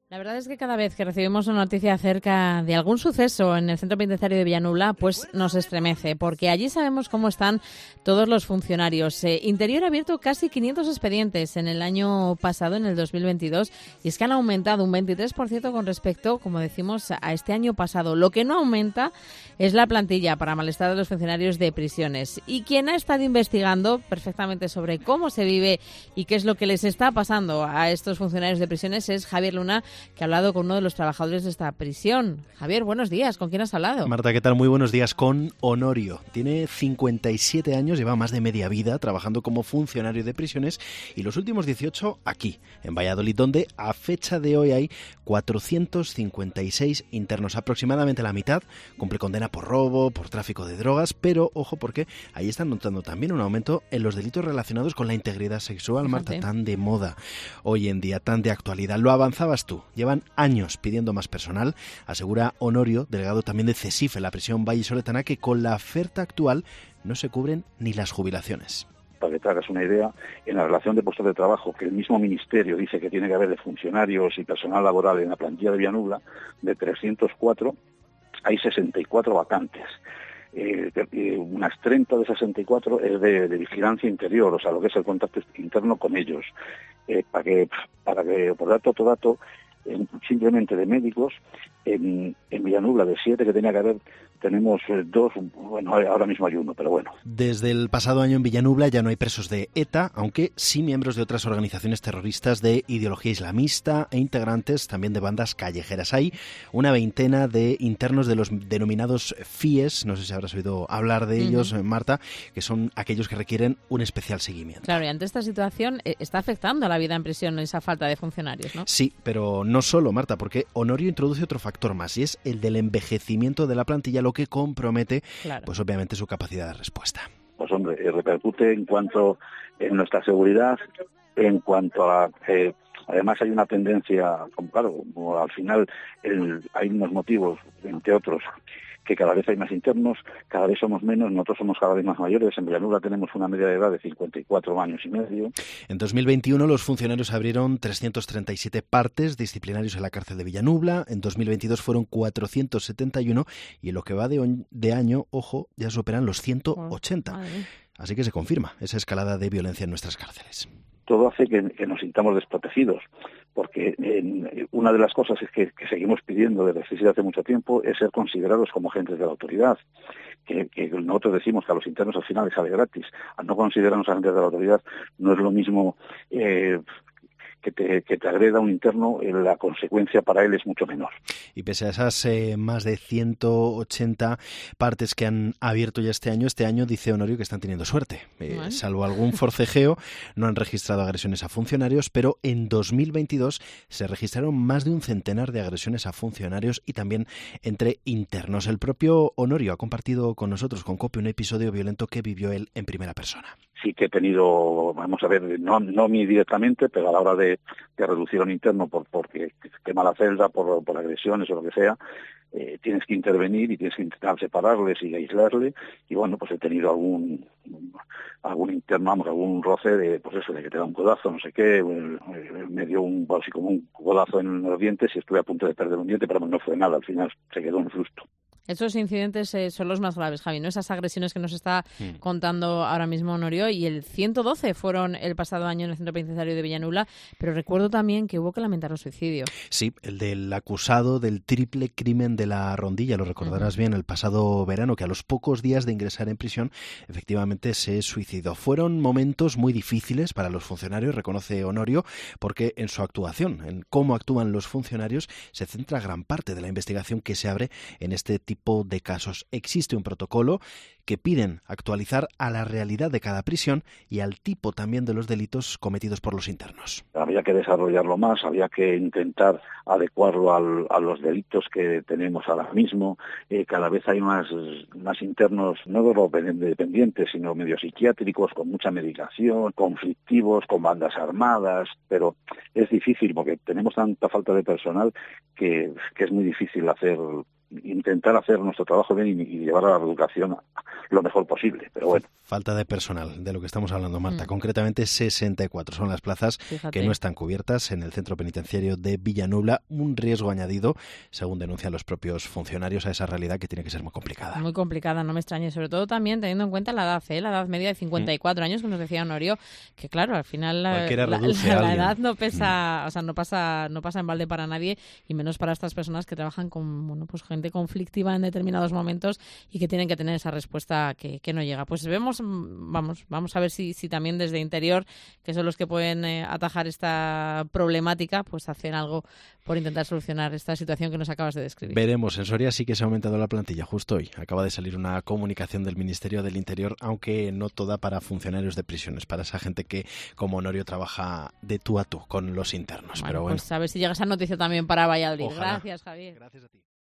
La verdad es que cada vez que recibimos una noticia acerca de algún suceso en el centro penitenciario de Villanubla, pues nos estremece, porque allí sabemos cómo están todos los funcionarios. Interior ha abierto casi 500 expedientes en el año pasado, en el 2022, y es que han aumentado un 23% con respecto, como decimos, a este año pasado. Lo que no aumenta es la plantilla para malestar de los funcionarios de prisiones. Y quien ha estado investigando perfectamente sobre cómo se vive y qué es lo que les está pasando a estos funcionarios de prisiones es Javier Luna, que ha hablado con uno de los trabajadores de esta prisión. Javier, buenos días. ¿Con quién has hablado? Marta, ¿qué tal? Muy buenos días. Con Honorio. Tiene 57 años, lleva más de media vida trabajando como funcionario de prisiones y los últimos 18 aquí, en Valladolid, donde a fecha de hoy hay 456 internos. Aproximadamente la mitad cumple condena por robo, por tráfico de drogas, pero ojo porque ahí están notando también un aumento en los delitos relacionados con la integridad sexual, Marta, tan de moda hoy en día, tan de actualidad. Lo avanzabas tú. Llevan años pidiendo más personal, asegura Honorio, delegado también de CESIF en la prisión vallisoletana, que con la oferta actual no se cubren ni las jubilaciones. Para que te hagas una idea, en la relación de puestos de trabajo que el mismo ministerio dice que tiene que haber de funcionarios y personal laboral en la plantilla de Villanubla, de 304, hay 64 vacantes. Unas 30 de 64 es de vigilancia interior, o sea, lo que es el contacto interno con ellos. Para que por dar otro dato, simplemente de médicos, en Villanubla, de 7 que tenía que haber, tenemos 2, bueno, ahora mismo hay 1, pero bueno. Desde el pasado año en Villanubla ya no hay presos de ETA, aunque sí miembros de otras organizaciones terroristas de ideología islamista e integrantes también de bandas callejeras. Hay una veintena de internos de los denominados FIES, no sé si habrás oído hablar de ellos, Marta, que son aquellos que requieren un especial seguimiento. Claro, y ante esta situación está afectando a la vida en prisión esa falta de funcionarios, ¿no? Sí, pero no solo, Marta, porque Honorio introduce otro factor más, y es el del envejecimiento de la plantilla, lo que compromete, pues obviamente, su capacidad de respuesta. Pues hombre, repercute en cuanto en nuestra seguridad, en cuanto a además hay una tendencia, claro, como al final hay unos motivos, entre otros, que cada vez hay más internos, cada vez somos menos, nosotros somos cada vez más mayores. En Villanubla tenemos una media de edad de 54 años y medio. En 2021 los funcionarios abrieron 337 partes disciplinarios en la cárcel de Villanubla, en 2022 fueron 471 y en lo que va de año, ojo, ya superan los 180. Así que se confirma esa escalada de violencia en nuestras cárceles. Todo hace que nos sintamos desprotegidos, porque una de las cosas es que seguimos pidiendo desde hace mucho tiempo es ser considerados como agentes de la autoridad, que nosotros decimos que a los internos al final les sale gratis. Al no considerarnos agentes de la autoridad no es lo mismo que te agreda un interno, la consecuencia para él es mucho menor. Y pese a esas más de 180 partes que han abierto ya este año dice Honorio que están teniendo suerte. Salvo algún forcejeo, no han registrado agresiones a funcionarios, pero en 2022 se registraron más de un centenar de agresiones a funcionarios y también entre internos. El propio Honorio ha compartido con nosotros, con COPE, un episodio violento que vivió él en primera persona. Sí que he tenido, vamos a ver, no a mí directamente, pero a la hora de reducir a un interno porque quema la celda, por agresiones o lo que sea, tienes que intervenir y tienes que intentar separarles y aislarle. Y bueno, pues he tenido algún interno, algún roce de, pues eso, de que te da un codazo, no sé qué, me dio así como un codazo en los dientes y estuve a punto de perder un diente, pero no fue nada, al final se quedó en susto. Esos incidentes son los más graves, Javi, ¿no? Esas agresiones que nos está contando ahora mismo Honorio, y el 112 fueron el pasado año en el centro penitenciario de Villanubla, pero recuerdo también que hubo que lamentar un suicidio. Sí, el del acusado del triple crimen de la Rondilla, lo recordarás bien, el pasado verano, que a los pocos días de ingresar en prisión efectivamente se suicidó. Fueron momentos muy difíciles para los funcionarios, reconoce Honorio, porque en su actuación, en cómo actúan los funcionarios, se centra gran parte de la investigación que se abre en este tipo de casos. Existe un protocolo que piden actualizar a la realidad de cada prisión y al tipo también de los delitos cometidos por los internos. Había que desarrollarlo más, había que intentar adecuarlo a los delitos que tenemos ahora mismo. Cada vez hay más internos, no dependientes, sino medio psiquiátricos, con mucha medicación, conflictivos, con bandas armadas, pero es difícil porque tenemos tanta falta de personal que es muy difícil hacer intentar hacer nuestro trabajo bien y llevar a la reeducación lo mejor posible, pero bueno. Falta de personal, de lo que estamos hablando, Marta. Concretamente 64 son las plazas que no están cubiertas en el centro penitenciario de Villanubla, un riesgo añadido, según denuncian los propios funcionarios, a esa realidad que tiene que ser muy complicada. Muy complicada, no me extrañe, sobre todo también teniendo en cuenta la edad media de 54 años, que nos decía Honorio, que claro, al final la edad no pesa, o sea, no pasa en balde para nadie, y menos para estas personas que trabajan con, bueno, pues gente conflictiva en determinados momentos y que tienen que tener esa respuesta que no llega. Pues vamos a ver si también desde Interior, que son los que pueden atajar esta problemática, pues hacen algo por intentar solucionar esta situación que nos acabas de describir. Veremos. En Soria sí que se ha aumentado la plantilla justo hoy. Acaba de salir una comunicación del Ministerio del Interior, aunque no toda para funcionarios de prisiones, para esa gente que, como Honorio, trabaja de tú a tú con los internos. Bueno, pero bueno, pues a ver si llega esa noticia también para Valladolid. Ojalá. Gracias, Javier. Gracias a ti.